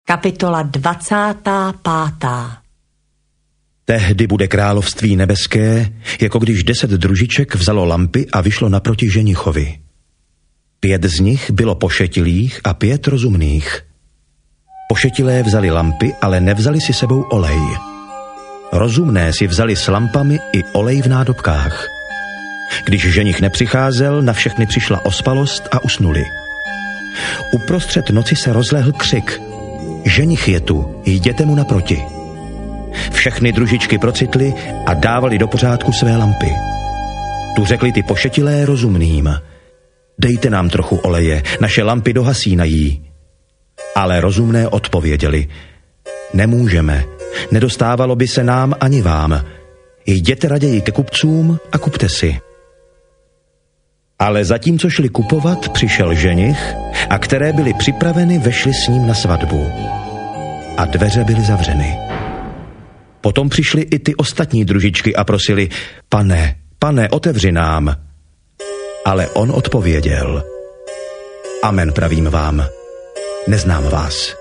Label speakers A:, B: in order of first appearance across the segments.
A: Kapitola 25.
B: Tehdy bude království nebeské, jako když 10 družiček vzalo lampy a vyšlo naproti ženichovi. 5 z nich bylo pošetilých a 5 rozumných. Pošetilé vzali lampy, ale nevzali si sebou olej. Rozumné si vzali s lampami i olej v nádobkách. Když ženich nepřicházel, na všechny přišla ospalost a usnuli. Uprostřed noci se rozlehl křik: Ženich je tu, jděte mu naproti. Všechny družičky procitly a dávali do pořádku své lampy. Tu řekli ty pošetilé rozumným: Dejte nám trochu oleje, naše lampy dohasínají. Ale rozumné odpověděli: Nemůžeme, nedostávalo by se nám ani vám. Jděte raději ke kupcům a kupte si. Ale zatímco šli kupovat, přišel ženich a které byly připraveny, vešli s ním na svatbu. A dveře byly zavřeny. Potom přišly i ty ostatní družičky a prosili: Pane, otevři nám. Ale on odpověděl: Amen, pravím vám, neznám vás.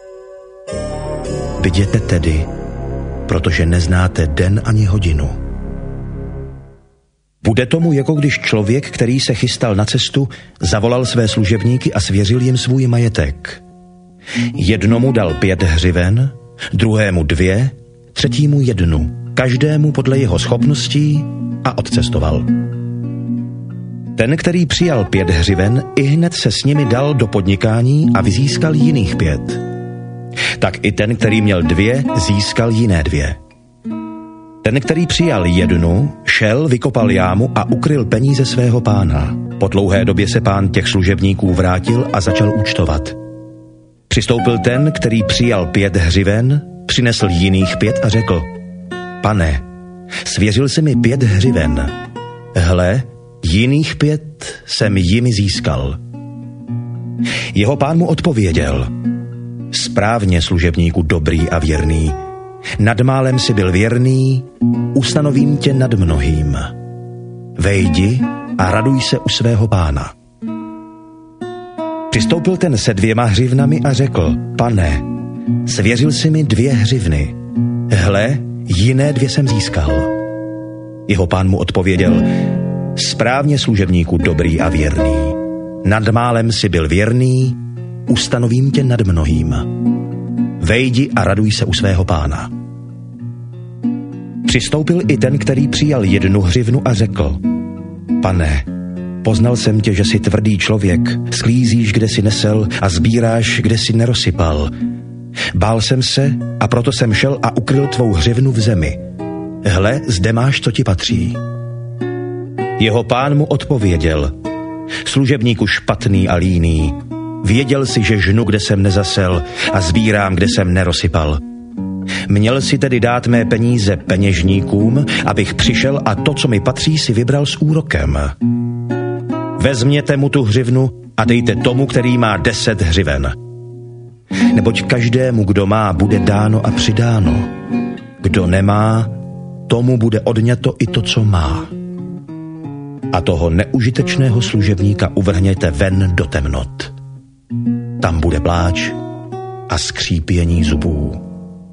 B: Jděte tedy, protože neznáte den ani hodinu. Bude tomu, jako když člověk, který se chystal na cestu, zavolal své služebníky a svěřil jim svůj majetek. Jednomu dal 5 hřiven, druhému 2, třetímu 1, každému podle jeho schopností, a odcestoval. Ten, který přijal 5 hřiven, ihned se s nimi dal do podnikání a vyzískal jiných 5. Tak i ten, který měl 2, získal jiné 2. Ten, který přijal 1, šel, vykopal jámu a ukryl peníze svého pána. Po dlouhé době se pán těch služebníků vrátil a začal účtovat. Přistoupil ten, který přijal 5 hřiven, přinesl jiných 5 a řekl: Pane, svěřil jsi mi 5 hřiven. Hle, jiných 5 jsem jimi získal. Jeho pán mu odpověděl: Správně, služebníku dobrý a věrný. Nad málem si byl věrný, ustanovím tě nad mnohým. Vejdi a raduj se u svého pána. Přistoupil ten se 2 hřivnami a řekl: Pane, svěřil jsi mi 2 hřivny. Hle, jiné 2 jsem získal. Jeho pán mu odpověděl: Správně, služebníku dobrý a věrný. Nad málem si byl věrný, ustanovím tě nad mnohým. Vejdi a raduj se u svého pána. Přistoupil i ten, který přijal 1 hřivnu a řekl: Pane, poznal jsem tě, že jsi tvrdý člověk, sklízíš, kde jsi nesel a sbíráš, kde jsi nerosypal. Bál jsem se a proto jsem šel a ukryl tvou hřivnu v zemi. Hle, zde máš, co ti patří. Jeho pán mu odpověděl: Služebníku špatný a líný, věděl jsi, že žnu, kde jsem nezasel, a sbírám, kde jsem nerosypal. Měl si tedy dát mé peníze peněžníkům, abych přišel a to, co mi patří, si vybral s úrokem. Vezměte mu tu hřivnu a dejte tomu, který má 10 hřiven. Neboť každému, kdo má, bude dáno a přidáno. Kdo nemá, tomu bude odňato i to, co má. A toho neužitečného služebníka uvrhněte ven do temnot. Tam bude pláč a skřípění zubů.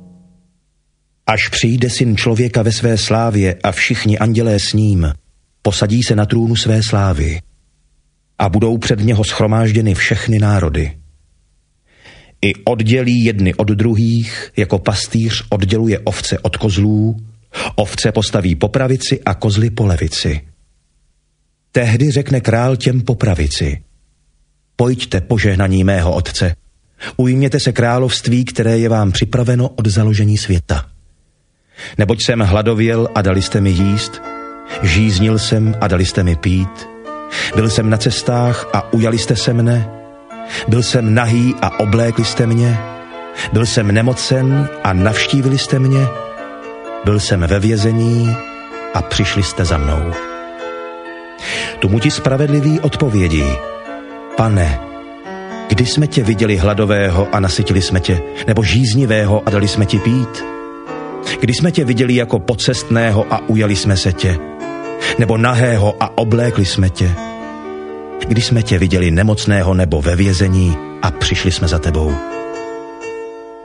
B: Až přijde Syn člověka ve své slávě a všichni andělé s ním, posadí se na trůnu své slávy a budou před něho shromážděny všechny národy. I oddělí jedny od druhých, jako pastýř odděluje ovce od kozlů, ovce postaví po pravici a kozly po levici. Tehdy řekne král těm po pravici: Pojďte, požehnaní mého otce, ujměte se království, které je vám připraveno od založení světa. Neboť jsem hladověl a dali jste mi jíst, žíznil jsem a dali jste mi pít, byl jsem na cestách a ujali jste se mne, byl jsem nahý a oblékli jste mě, byl jsem nemocen a navštívili jste mě, byl jsem ve vězení a přišli jste za mnou. Tomu ti spravedliví odpovědí: Pane, kdy jsme tě viděli hladového a nasytili jsme tě, nebo žíznivého a dali jsme ti pít? Kdy jsme tě viděli jako pocestného a ujali jsme se tě, nebo nahého a oblékli jsme tě? Kdy jsme tě viděli nemocného nebo ve vězení a přišli jsme za tebou?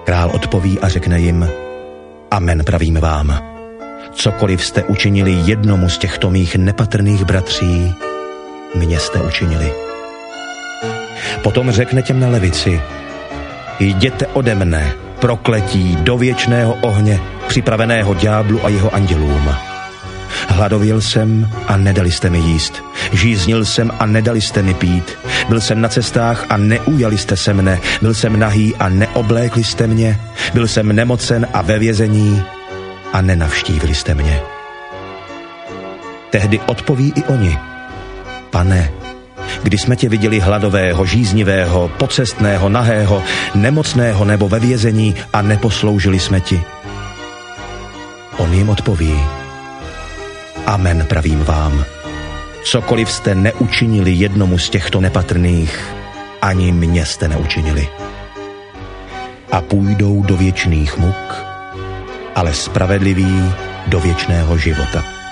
B: Král odpoví a řekne jim: Amen, pravím vám, cokoliv jste učinili jednomu z těchto mých nepatrných bratří, mně jste učinili. Potom řekne těm na levici: Jděte ode mne, prokletí, do věčného ohně, připraveného ďáblu a jeho andělům. Hladověl jsem a nedali jste mi jíst. Žíznil jsem a nedali jste mi pít. Byl jsem na cestách a neujali jste se mne. Byl jsem nahý a neoblékli jste mě. Byl jsem nemocen a ve vězení a nenavštívili jste mě. Tehdy odpoví i oni: Pane, kdy jsme tě viděli hladového, žíznivého, pocestného, nahého, nemocného nebo ve vězení a neposloužili jsme ti? On jim odpoví: Amen, pravím vám, cokoliv jste neučinili jednomu z těchto nepatrných, ani mě jste neučinili. A půjdou do věčných muk, ale spravedliví do věčného života.